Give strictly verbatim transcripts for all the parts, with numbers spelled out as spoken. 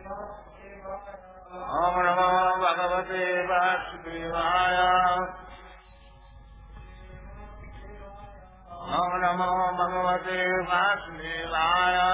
Om Namo Bhagavate Vasudevaya. Om Namo Bhagavate Vasudevaya.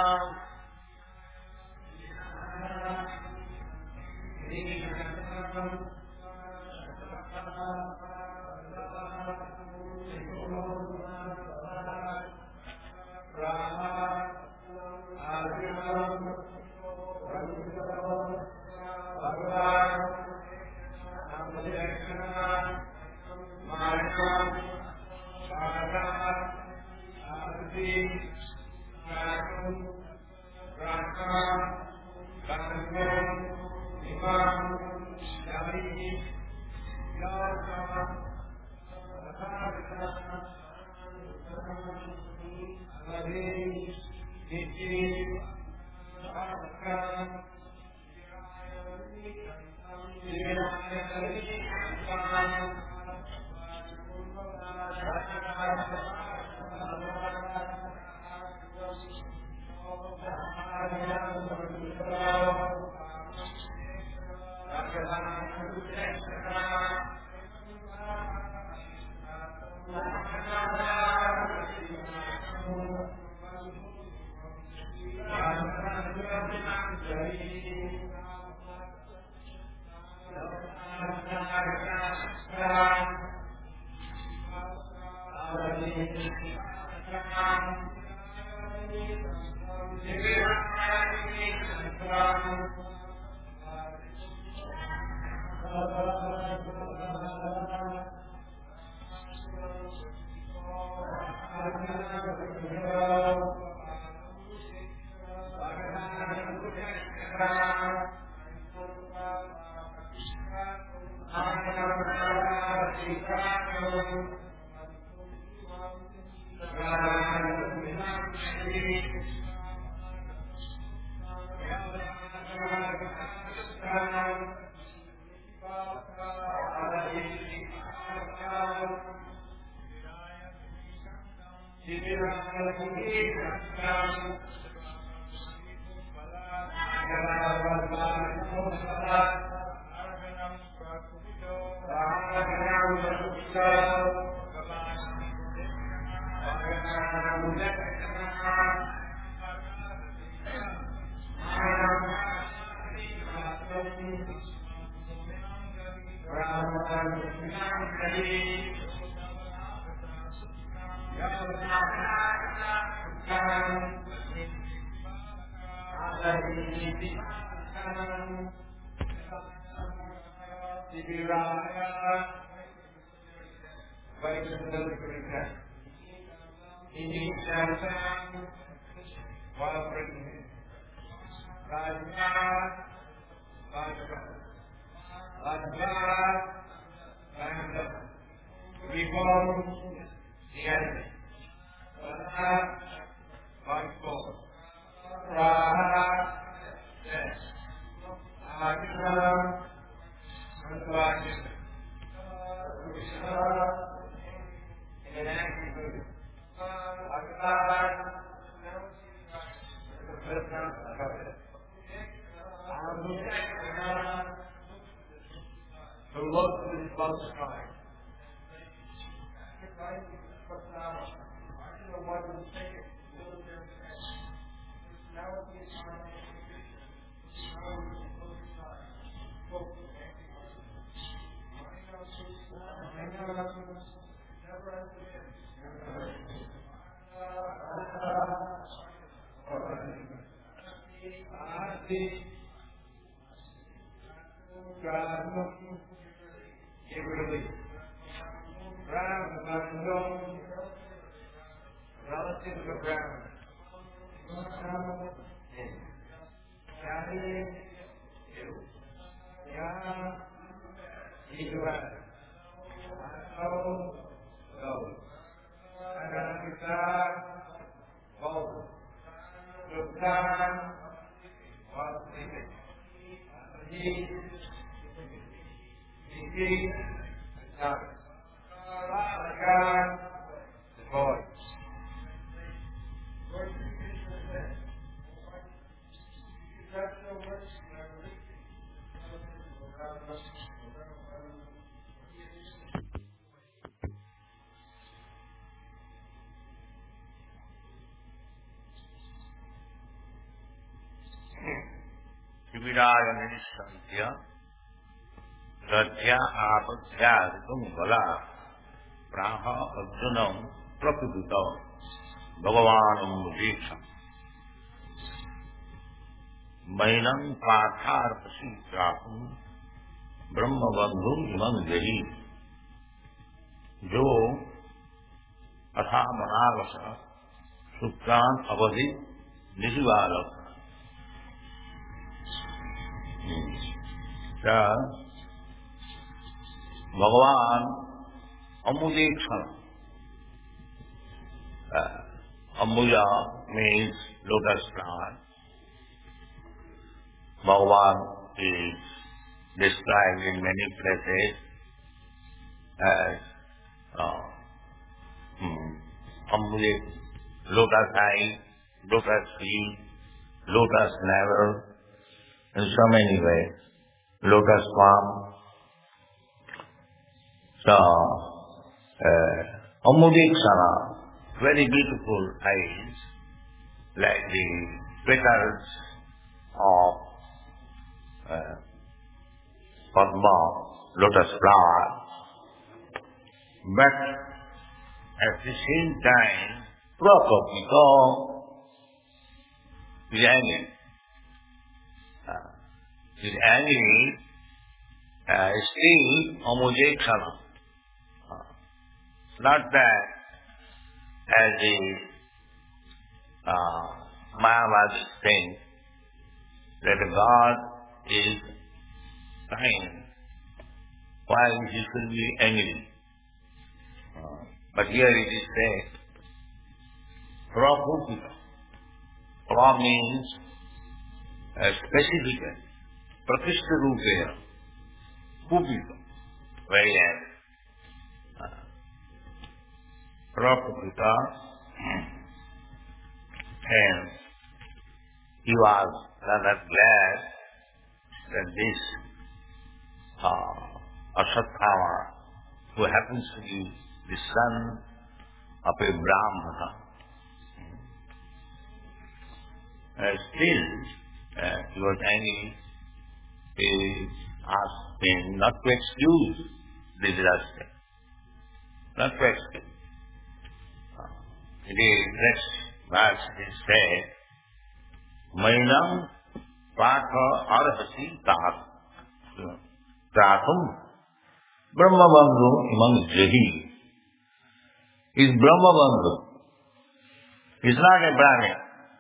Viraya Nisantya Radhya Apadhyaritum Vala Praha Arjunam Prakudita Bhagavanam Mudiksham Mainam Patharpasi Prahum Brahma Bandhu Imam Jahi Jo Atha Manavasa Sukran Avadhi Nisivalak क्या भगवान अमुदीक्षण Ambuja means lotus flower. Bhagavan is described in many places as uh, hmm, Ambuja, lotus eye, lotus feet, lotus navel, in so many ways, lotus palm. So, uh, Amudikshana, very beautiful eyes, like the petals of uh, Padma, lotus flower, but at the same time, Prakapika is angry. Uh, is angry, uh, still Amudikshana. Uh, not that as the uh, Mayavadi saying that God is kind, why he should be angry? Uh, but here it is said, Prabhupita. Pra means uh, specific, Pratishta Rupaya, Pupita, very angry. Prabhupita, and he was rather glad that this uh, Asatthama, who happens to be the son of a Brahmana, uh, still uh, he was angry. He asked him not to excuse Dhritarashtra, not to excuse. In the next verse it is said, Mainam Patha Arhasi Tatum Brahmabandhu Imam Jahi. Is Brahmabandhu. He is not a Brahmin.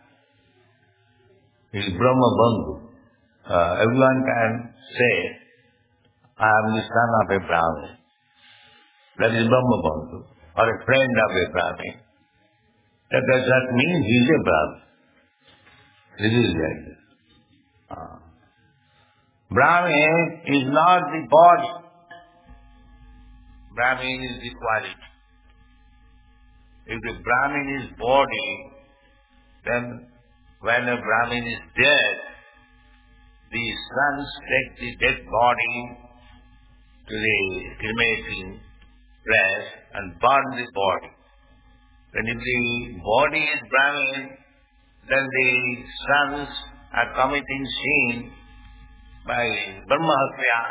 He is Brahmabandhu. Uh, everyone can say, I am the son of a Brahmin. That is Brahmabandhu, or a friend of a Brahmin. That does not mean he is a Brahmin. This is like this. Uh, Brahmin is not the body. Brahmin is the quality. If the Brahmin is body, then when a Brahmin is dead, the sons take the dead body to the cremating place and burn the body. Then if the body is Brahmin, then the sons are committing sin by Brahmahatya.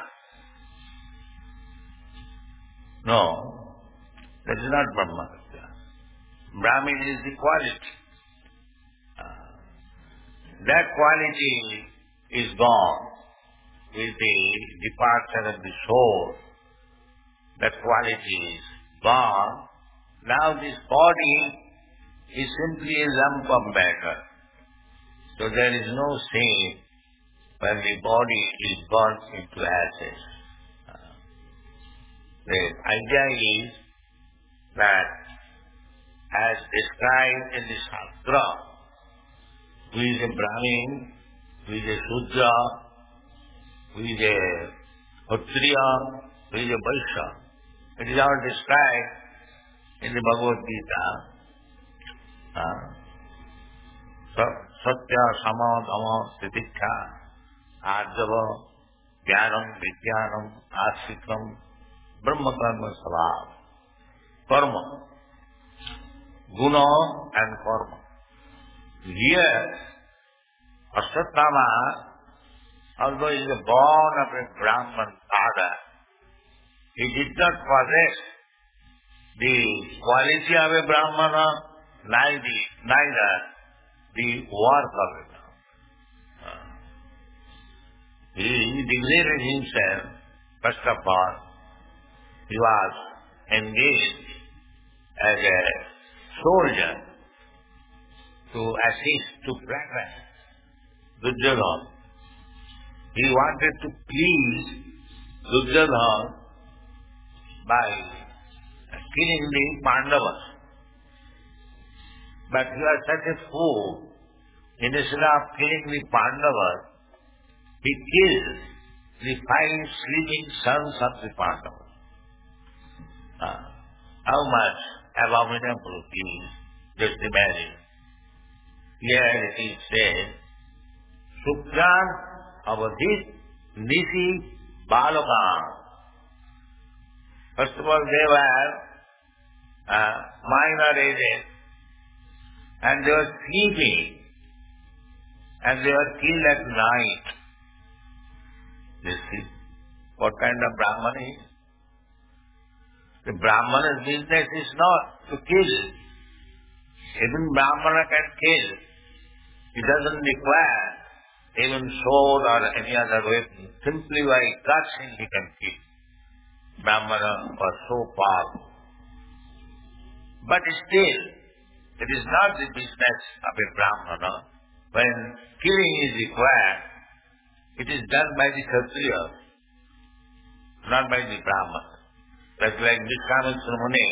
No, that is not Brahmahatya. Brahmin is the quality. Uh, that quality is gone with the departure of the soul. That quality is gone. Now this body is simply a lump of matter. So there is no sin when the body is burnt into ashes. Uh, the idea is that as described in the Shastra, who is a Brahmin, who is a Shudra, who is a Kshatriya, who is a Vaishya, it is all described in the Bhagavad Gita, uh, Satya, Sama, Dhamma, Titikha, Arjava, Jnanam, Vijnanam, Asikam, Brahma Karma Svabha, Karma, Guna and Karma. Here, Asatthama although he is born of a Brahman father, he did not possess the quality of a Brahmana, neither, neither the work of a Brahmana. He declared himself, first of all, he was engaged as a soldier to assist, to protect Duryodhana. He wanted to please Duryodhana by killing the Pandavas. But he was such a fool. Instead of killing the Pandavas, he killed the five sleeping sons of the Pandavas. Uh, how much abominable it is, just imagine. Here it is said, Sukran avadhit nisi balaka. First of all, they were uh, minor ages, and they were sleeping, and they were killed at night. You see, what kind of Brahman he is? The Brahmana's business is not to kill. Even Brahmana can kill. He doesn't require even sword or any other weapon. Simply by cursing he can kill. Brahmana was so powerful. But still, it is not the business of a Brahmana. When killing is required, it is done by the Kshatriya, not by the Brahmana. That's like Vishwamitra Muni.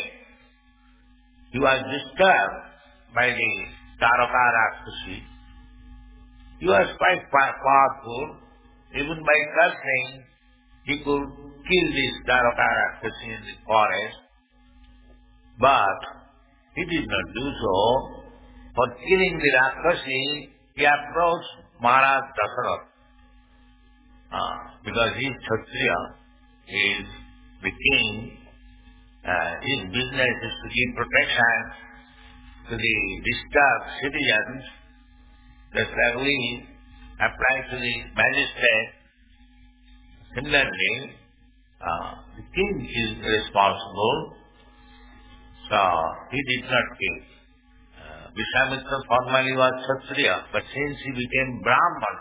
He was disturbed by the Taraka Rakshasi. He was quite powerful. Even by cursing, he could kill this Taraka Rakshasi in the forest. But he did not do so. For killing the Rakshasi, he approached Maharaj Dasarath. Uh, because he is Kshatriya, he is the king. Uh, his business is to give protection to the disturbed citizens. Just like we apply to the magistrate. Similarly, uh, the king is responsible. So he did not kill. Uh, Vishwamitra formally was Kshatriya, but since he became Brahman,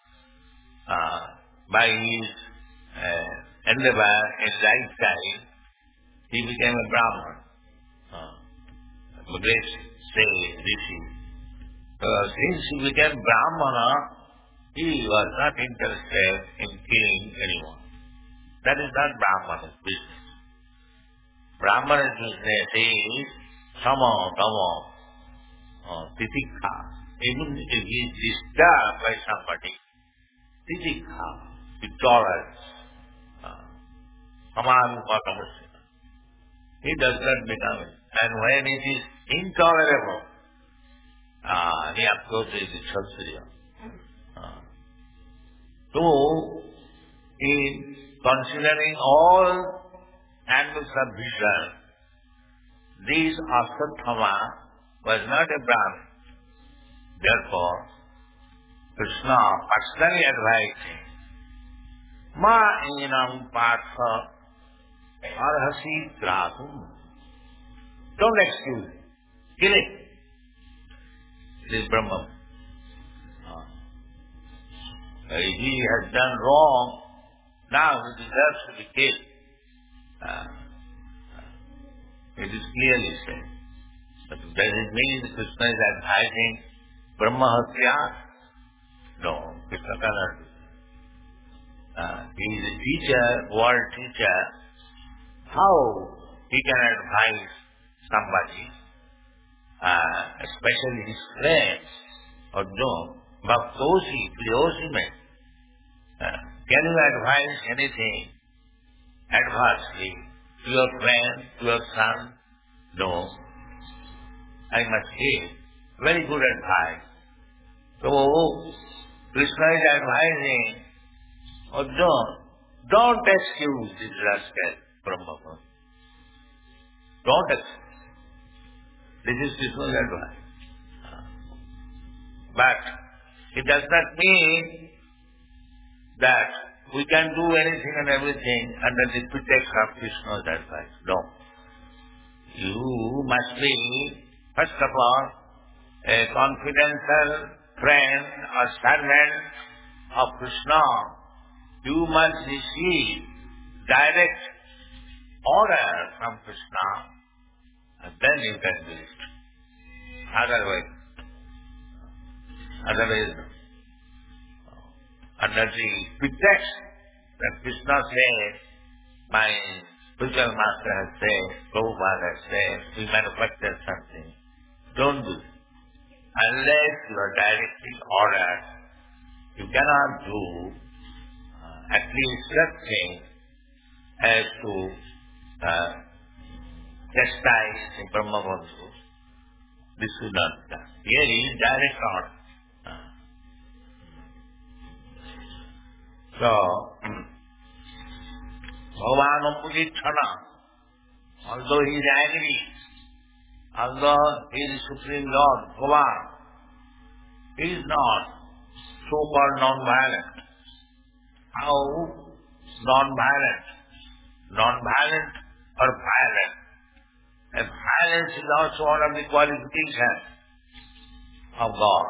uh, by his uh, endeavor in lifetime, he became a Brahman. Uh, the great say, Rishi. Uh, since he became Brahmana, he was not interested in killing anyone. That is not Brahmana's business. Brahmana's business is sama, tama, uh, titikha. Even if he is disturbed by somebody, titikha, he tolerance. Uh, he does not become it. And when it is intolerable, uh, he approaches the Kshatriya. Uh, so, in considering all angles of vision, this Ashwatthama was not a Brahmin. Therefore, Krishna personally advised him, Ma enam partha arhasi kratum. Don't excuse him. Kill him. It is Brahma. Uh, he has done wrong. Now he deserves to be killed. Uh, it is clearly said. But does it mean Krishna is advising Brahma Hatya? No, Krishna cannot do that. Uh, he is a teacher, world teacher. How he can advise somebody, uh, especially his friends, or no, Bhaktosi, Priyosi me. Uh, can you advise anything adversely to your friend, to your son? No. I must give very good advice. So, Krishna is advising, or don't, don't excuse this rascal Brahma. Don't excuse. This is Krishna's advice. But it does not mean that we can do anything and everything under the pretext of Krishna's advice. No. You must be, first of all, a confidential friend or servant of Krishna. You must receive direct order from Krishna, and then you can do it. Otherwise, otherwise, under the pretext that Krishna said, my spiritual master has said, Prabhupada has said, we manufacture something. Don't do it. Unless you are directly ordered, you cannot do uh, at least such things as to uh, chastise the Brahmavamsu. This is not done. Here is direct order. Uh. So, Bhagavan Upadichana, although he is angry, although he is Supreme Lord, Bhagavan, he is not so-called non-violent. How non-violent? Non-violent or violent? And violence is also one of the qualifications of God.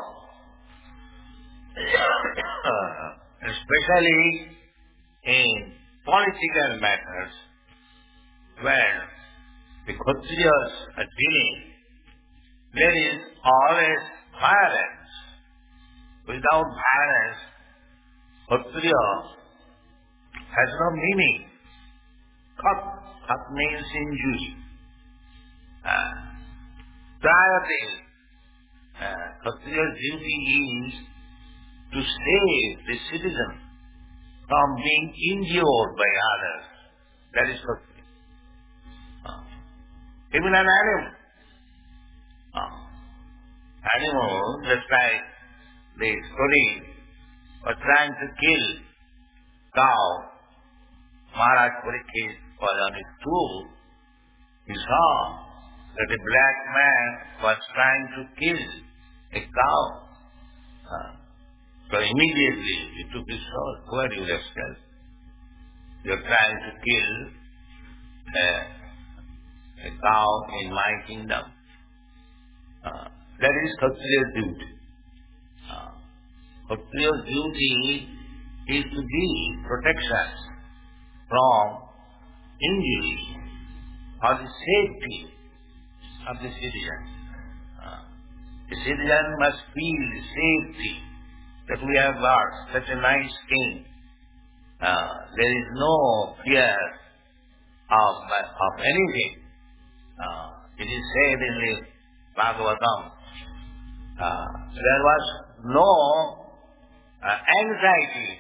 Especially in political matters, where the Kshatriyas are dealing, there is always violence. Without violence, Kshatriya has no meaning. Khat, khat means injury. Uh, priority, uh, Kshatriya's duty is to save the citizen from being injured by others. That is Kshatriya. Uh, even an animal. Uh, animal, just like the story was trying to kill cow. Maharaj Parikshit was on his tool. He saw that a black man was trying to kill a cow. Uh, so immediately he took his sword. Who are you, rascal? You are trying to kill a, a cow in my kingdom. Uh, that is Kshatriya's duty. Uh, Kshatriya's duty is to give protection from injury or the safety of the citizen. Uh, the citizen must feel the safety that we have got such a nice king. Uh, there is no fear of, of anything. Uh, it is said in the Bhagavatam, uh, there was no uh, anxiety.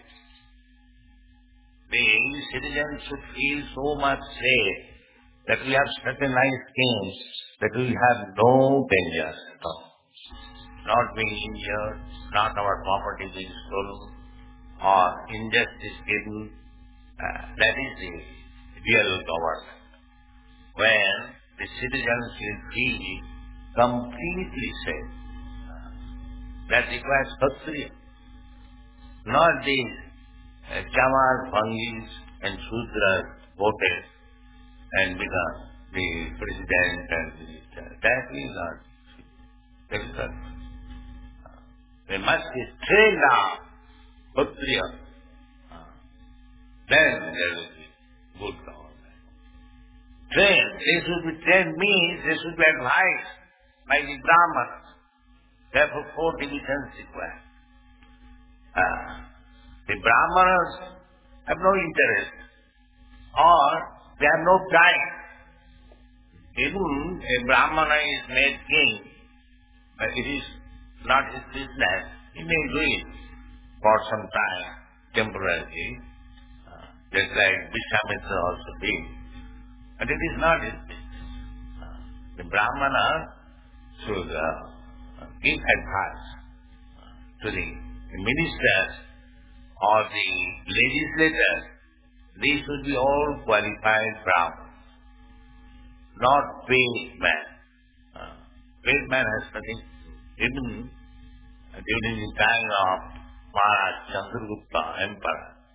The citizens should feel so much safe that we have such a nice king that we have no danger at all. Not being injured, not our property being stolen, or injustice given. Uh, that is the real government. When the citizens will feel completely safe. Uh, that requires Kshatriya. Not these uh, Chamar, Bhangis and Shudras voted and become the president and minister. That is not. That is not. Uh, they must be trained up, Kshatriya. Uh, then there will be good government. Trained. They should be trained means they should be advised by the Brahmanas. Therefore, four divisions required. Uh, the Brahmanas have no interest or they have no time. Even a Brahmana is made king, but it is not his business. He may do it for some time, temporarily, uh, just like Vishwamitra also did. But it is not his business. Uh, the Brahmana should uh, give advice uh, to the, the ministers or the legislators. These should be all qualified Brahmins, not paid man. Uh, paid man has nothing to do. Even uh, during the time of Maharaj Chandragupta, emperor,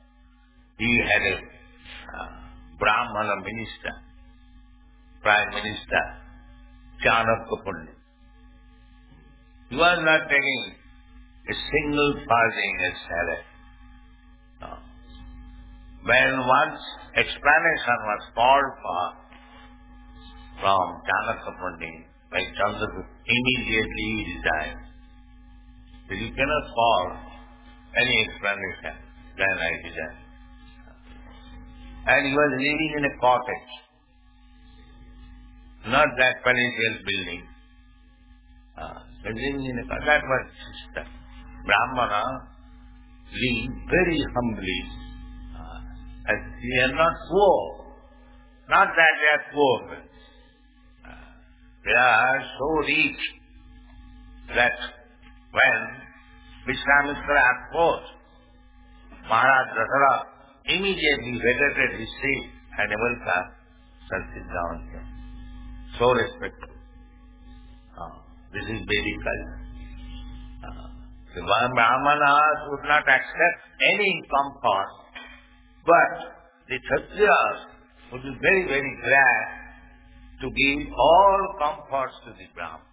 he had a uh, Brahmana minister, prime minister, Chanakya Pandit. He was not taking a single farthing as salary. No. When once explanation was called for from Chanakya Pandit by Chandragupta, immediately he resigned. But you cannot call any explanation, then I resigned. And he was living in a cottage, not that palatial building. Uh, he was living in a cottage. That was system. Brahmana lived very humbly. Uh, as they are not poor. Not that they are poor. Uh, they are so rich that when Vishwamitra approached, Maharaj Dasara immediately vacated his seat and welcomed sit down here. So respectful. Uh, this is Vedic culture. Uh, the Brahmanas would not accept any comfort, but the Kshatriyas would be very, very glad to give all comforts to the Brahman.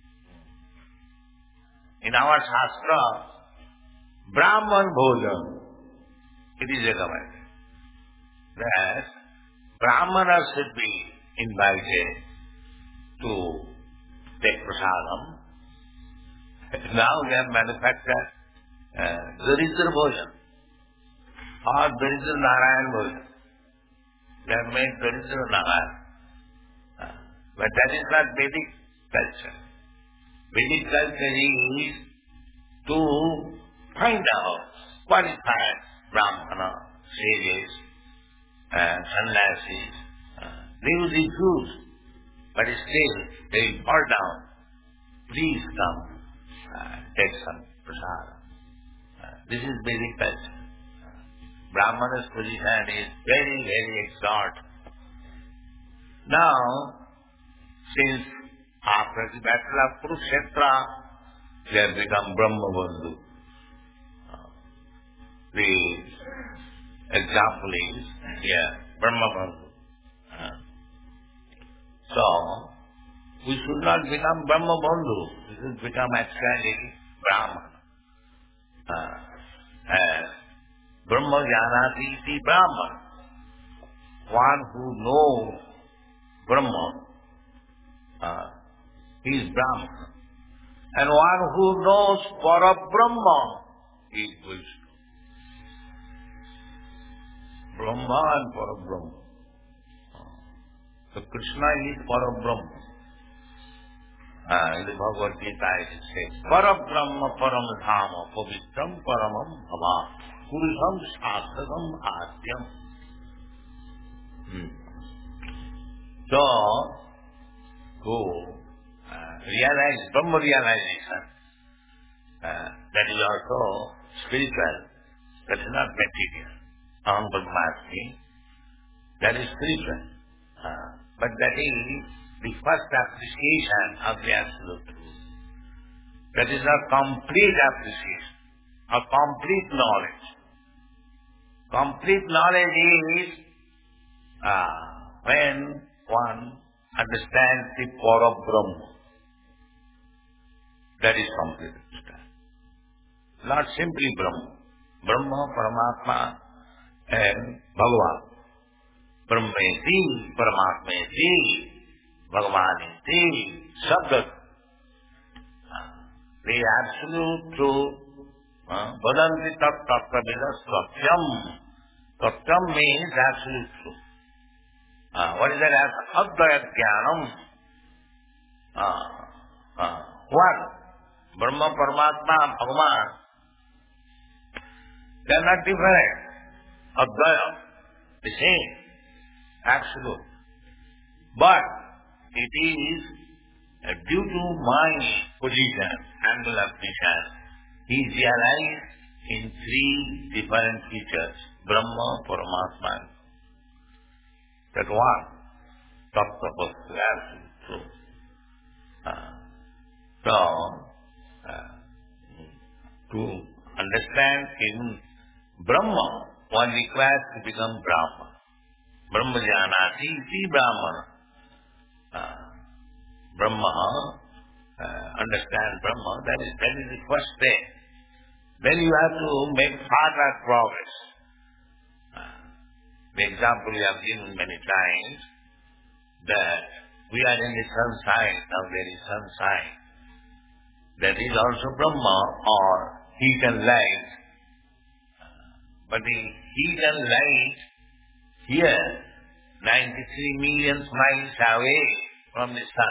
In our Shastra, Brahman Bhojan, it is recommended that Brahmanas should be invited to take prasadam. Now they have manufactured uh, Daridra Bhojan or Daridra Narayan Bhojan. They have made Daridra Narayan. Uh, but that is not Vedic culture. Vedic culture is to find out qualified Brahmana, sages, and sannyasis. Uh, they will refuse, but still they will fall down. Please come, uh, take some prasada. Uh, this is Vedic culture. Uh, Brahmana's position is very, very exalted. Now, since after the battle of Kurukshetra, they have become Brahma Bandhu. Uh, the example is, yeah, Brahma Bandhu. Uh, so, we should not become Brahma Bandhu. We should become actually Brahman. Uh, and Brahma Janati iti Brahman. One who knows Brahma, uh, he is Brahman. And one who knows Parabrahma is Vishnu. Brahma and Parabrahma. So Krishna is Parabrahma. Uh, in the Bhagavad Gita it says, Parabrahma Paramdhama Pavitram Paramam Bhava Purusham Shastram Adyam. Hmm. So, to uh, realize Brahma realization, uh, that is also spiritual, that is not material. Aham Brahmasmi, that is spiritual. Uh, but that is the first appreciation of the Absolute Truth. That is a complete appreciation, a complete knowledge. Complete knowledge is uh, when one understands the power of Brahma. That is complete understanding. Not simply Brahma. Brahma, Paramatma and Bhagavan. Brahmeti, Paramatmeti, Bhagavaniti, Sabdat. The absolute truth, Vadanti tat tattva satyam. Satyam means absolute truth. Uh, what is that? Advaya Jnanam. Uh, uh, one. Brahma, Paramatma, Bhagavan. They are not different. Advaya. The same. Absolute. But it is uh, due to my position, angle of vision, he is realized in three different features. Brahma, Paramatma, that one, Tattva Vastu, absolute truth. Uh, so, uh, to understand in Brahma, one requires to become Brahman. Brahma janati iti Brahmana. Uh, Brahma, uh, understand Brahma, that is, that is the first thing. Then you have to make further progress. Uh, the example we have given many times, that we are in the sunshine, now there is sunshine. That is also Brahma, or heat and light. But the heat and light here, ninety-three million miles away from the sun,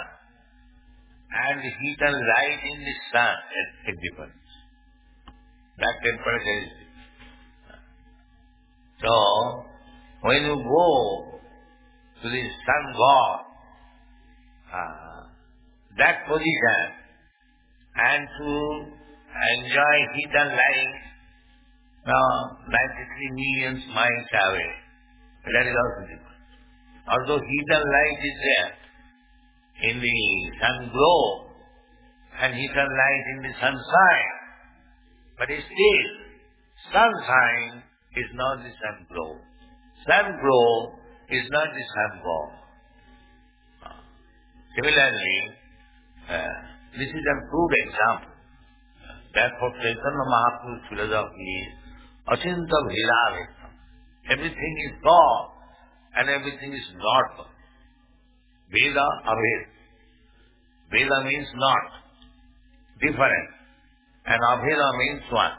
and the heat and light in the sun, it, it depends. That temperature is different. So, when you go to the sun god, uh, that position, and to enjoy heat and light, now ninety-three million miles away, that is also different. Although heat and light is there in the sun glow, and heat and light in the sunshine, but still, sunshine is not the sun glow. Sun glow is not the sun glow. Uh, similarly, uh, this is a good example. Uh, therefore, Chaitanya Mahaprabhu's philosophy is Achinta Bhedavekam. Everything is God and everything is not God. Veda Aved. Veda means not, different. And Abheda means one.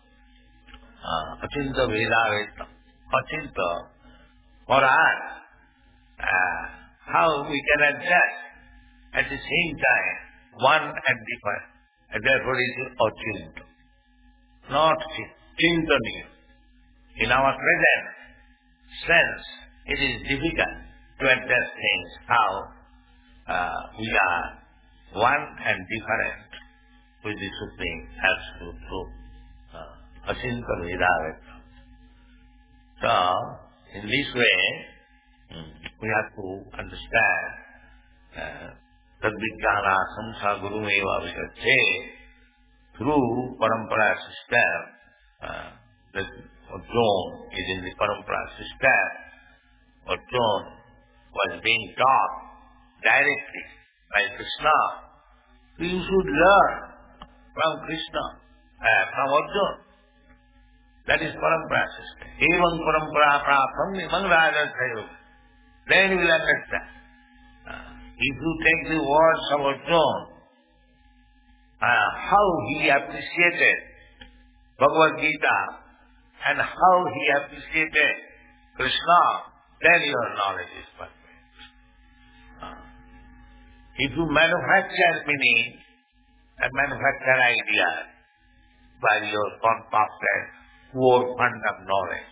Uh, Achinta Bhedavekam. Achinta, for us, uh, how we can adjust at the same time one and different. And therefore it is Achinta. Not Chintaniya. In our present sense, it is difficult to adjust things how uh, we are one and different with the Supreme Absolute Truth. Uh, Achinta Bhedavekam. So, in this way, we have to understand that Vijnana Samsa Guru Eva Vigache, through Parampara system, uh, that Arjuna is in the Parampara system. Arjuna was being taught directly by Krishna. So you should learn from Krishna, uh, from Arjuna. That is Parampara system. Evam Parampara Prapam Imang Rajasayo. Then you will understand. Uh, if you take the words of Arjuna, uh, how he appreciated Bhagavad Gita and how he appreciated Krishna, then your knowledge is perfect. Uh, if you manufacture meaning and manufacture ideas by your concocted poor fund of knowledge,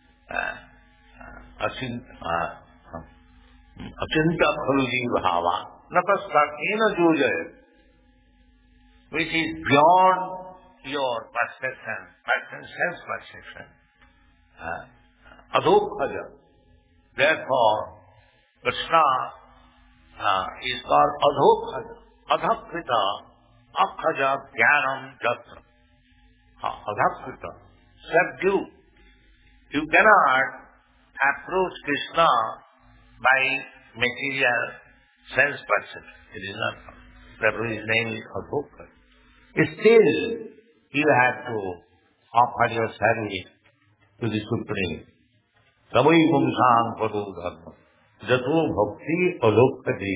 Achinta Khaluji Bhava, Natasakena Jujaya, which is beyond your perception, person self-perception. Adhokhaja. Therefore, Krishna uh, is called Adhokhaja. Adhakrita, Akhaja, Jnanam, Jatra. Adhakrita. Subdue. You cannot approach Krishna by material sense perception. It is not. Therefore his name is Adhokhaja. Still, you have to offer your service to the Supreme. Savai Vamsang Padu Dharma. Jato Bhakti Adhokkhaji.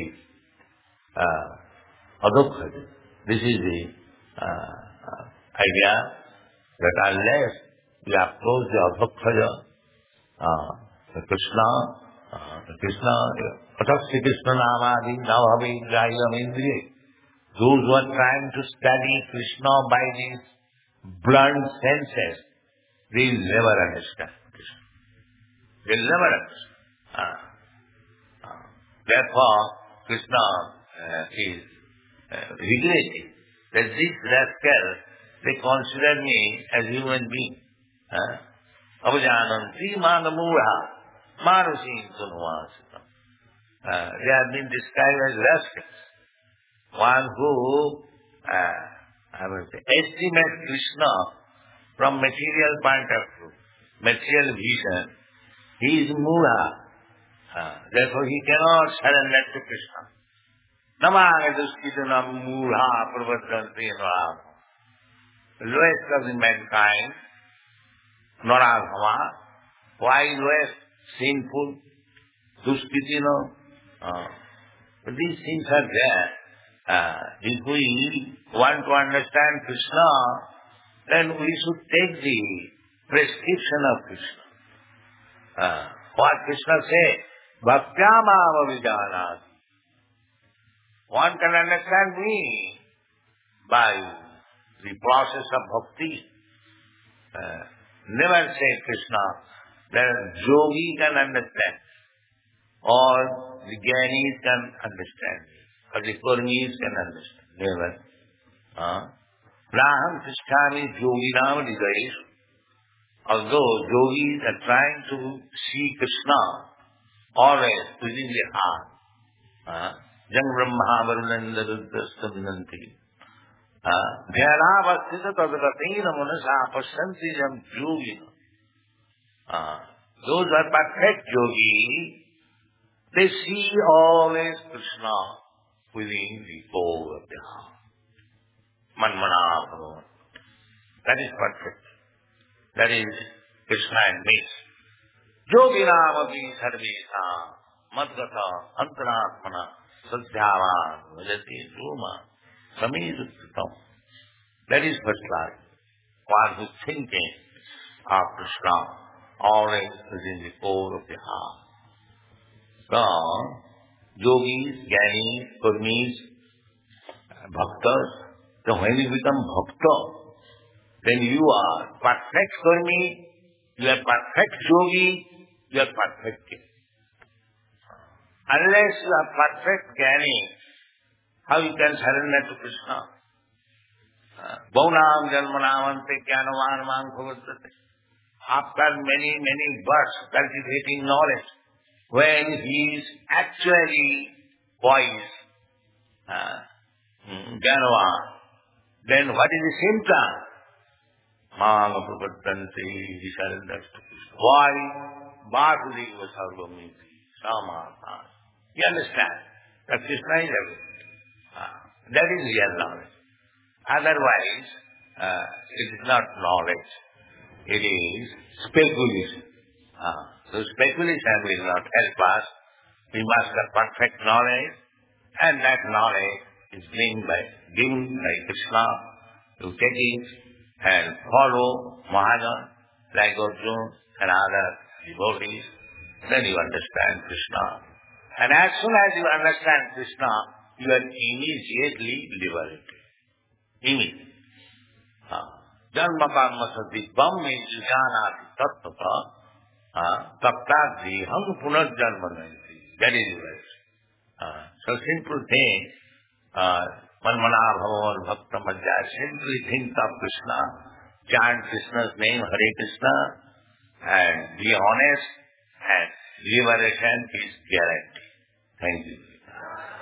Adhokkhaji. This is the uh, uh, idea that unless we approach the Adhokkhaja, uh, the Krishna, uh, the Krishna, Atakshi Krishna Namadi, Navavi, Jayam Indriya. Those who are trying to study Krishna by these blunt senses, they will never understand Krishna. They will never understand. Uh, uh, therefore, Krishna uh, is uh, regretting that these rascals, they consider me as human being. Avajananti manamura manusim sunvasita. They have been described as rascals. One who uh, I will say, estimates Krishna from material point of view material vision, he is Mula. Uh, therefore he cannot surrender to Krishna. Namagadusthitana Mula Pravadhanti Narabhama. The lowest of the mankind, Narabhama. Why lowest? Sinful, Duskitino. Uh, but these things are there. Uh, if we want to understand Krishna, then we should take the prescription of Krishna. Uh, what Krishna said, Bhaktyamava vijanat. One can understand me by the process of bhakti. Uh, never say Krishna that yogi can understand, or the jnanis can understand me, or the karmis can understand. Never. Uh, Naham tisthami yoginam hridayeshu. Although yogis are trying to see Krishna always within the heart. Uh, Jang Brahma Varunanda Rudrastamnanti. Dhyanavasthita tadagatina manasa pasyanti jam yogina. Those are perfect yogi, they see always Krishna within the core of the heart. Manmana Bhagavan. That is perfect. That is Krishna and me. Yoginamapi sarvesa madgata antaratmana sadhyava vajati dhuma samiduttam. That is first class. One who is thinking of Krishna always within the core of the heart. So, yogis, jnanis, karmis, bhaktas, so when you become bhakta, then you are perfect karmi, you are perfect yogi, you are perfect king. Unless you are perfect jnani, how you can surrender to Krishna? Baunam janmanamante jnanavan man bhavatate. After many, many births cultivating knowledge, when he is actually wise, uh, jnanavan, then what is the symptom? Mama Prabhatanti, he surrenders to Krishna. Why? Vasudeva Sarvamiti, Samata. You understand that Krishna is everything. Uh, that is real knowledge. Otherwise, uh, it is not knowledge. It is speculation. Uh, so speculation will not help us. We must have perfect knowledge, and that knowledge is given by, given by Krishna. You take it and follow Mahajana, like Arjuna and other devotees, then you understand Krishna. And as soon as you understand Krishna, you are immediately liberated. Immediately. Janma karma sadhibham janati tattva taptadhiham punarjanma nanti. That is right. Uh, so simple thing, uh, manmana bhavavan bhakta madhya, simply think of Krishna, chant Krishna's name, Hare Krishna, and be honest, and liberation is guaranteed. Thank you.